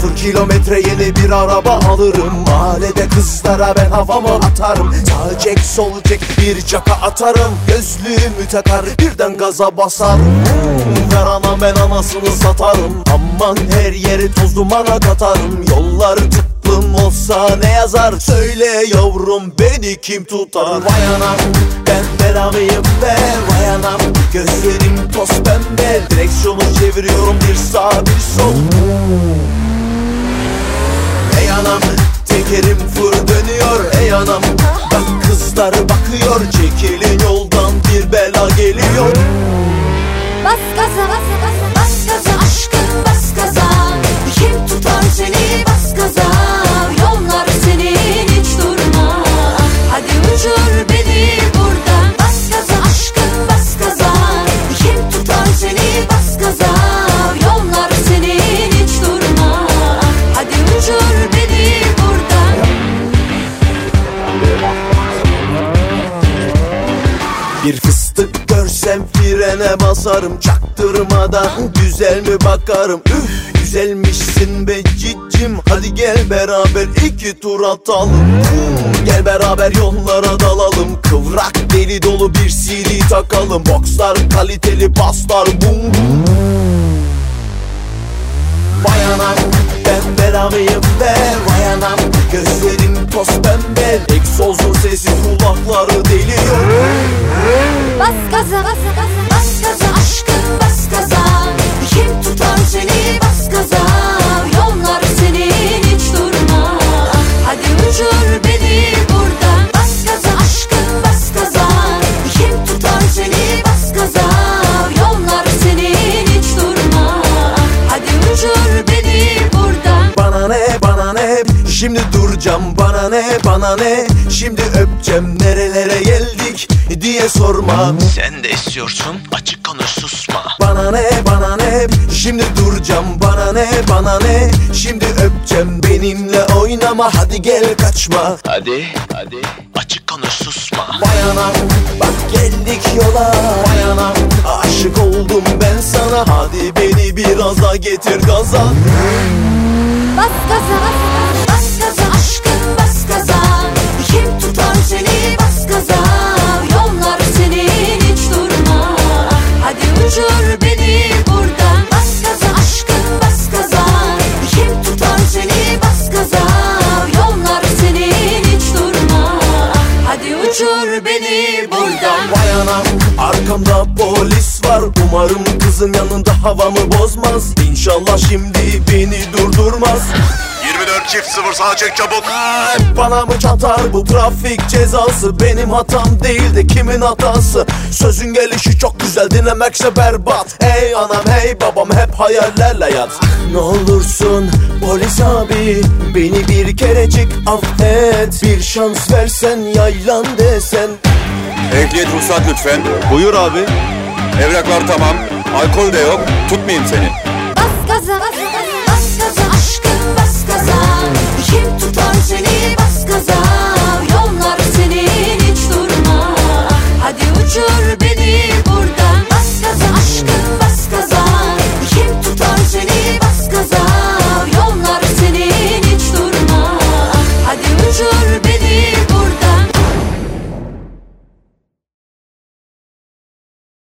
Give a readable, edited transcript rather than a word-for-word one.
0 kilometre yeni bir araba alırım. Mahallede kızlara ben havamı atarım. Sağ cek sol cek bir caka atarım. Gözlüğümü takar birden gaza basarım. Ver ana ben anasını satarım. Aman her yeri toz dumana katarım. Yolları tıklım olsa ne yazar? Söyle yavrum beni kim tutar? Vay anam ben belalıyım be. Vay anam gözlerim toz pembe. Direksiyonu çeviriyorum bir sağ bir sol. Ey anam tekerim fır dönüyor. Ey anam bak kızlar bakıyor. Çekilin yoldan bir bela geliyor. Bas gaza bas gaza bas gaza aşkım bas gaza. Kim tutar seni bas gaza. Yollar senin hiç durma. Hadi uçur beni buradan. Bas gaza aşkım bas gaza. Kim tutar seni bas gaza. Yollar senin hiç durma. Hadi uçur beni buradan. Bir fıstık görsem frene basarım. Çaktırmadan güzel mi bakarım. Üf güzelmişsin be cicim. Hadi gel beraber 2 tur atalım. Gel beraber yollara dalalım. Kıvrak deli dolu bir CD takalım. Boxlar kaliteli paslar bum bum. Vay anam ben belalıyım be. Vay anam gözlerim toz pembe. Egzozun sesi kulakları deliyor. Bas gaza bas gaza bas gaza aşkım bas gaza. Kim tutar seni bas gaza. Yollar senin hiç durma. Hadi uçur beni buradan. Bas gaza aşkım bas gaza. Kim tutar seni bas gaza. Yollar senin hiç durma. Hadi uçur beni buradan. Bana ne bana ne şimdi duracağım. Bana ne bana ne şimdi öpeceğim. Nerelere geldik diye sorma. Sen de istiyorsun açık konuş susma. Bana ne bana ne şimdi duracağım. Bana ne bana ne şimdi öpeceğim. Benimle oynama hadi gel kaçma. Hadi açık konuş susma. Vay anam bak geldik yola. Vay anam aşık oldum ben sana. Hadi beni biraz daha getir gaza. Bas gaza bas gaza bas gaza aşkım bas gaza. Kim tutar seni bas gaza. Yollar senin hiç durma. Hadi uçur beni buradan. Bas gaza aşkım bas gaza. Kim tutar seni bas gaza. Yollar senin hiç durma. Hadi uçur beni buradan. Vay anam arkamda polis var. Umarım kızın yanında havamı bozmaz. İnşallah şimdi beni durdurmaz. 24-0 sağa çek çabuk. Bana mı çatar bu trafik cezası? Benim hatam değil de kimin hatası? Sözün gelişi çok güzel dinlemekse berbat. Hey anam hey babam hep hayallerle yat. Ne olursun polis abi beni bir kerecik affet. Bir şans versen yaylan desen. Ehliyet ruhsat lütfen. Buyur abi. Evraklar tamam. Alkol de yok. Tutmayayım seni. Bas gaza bas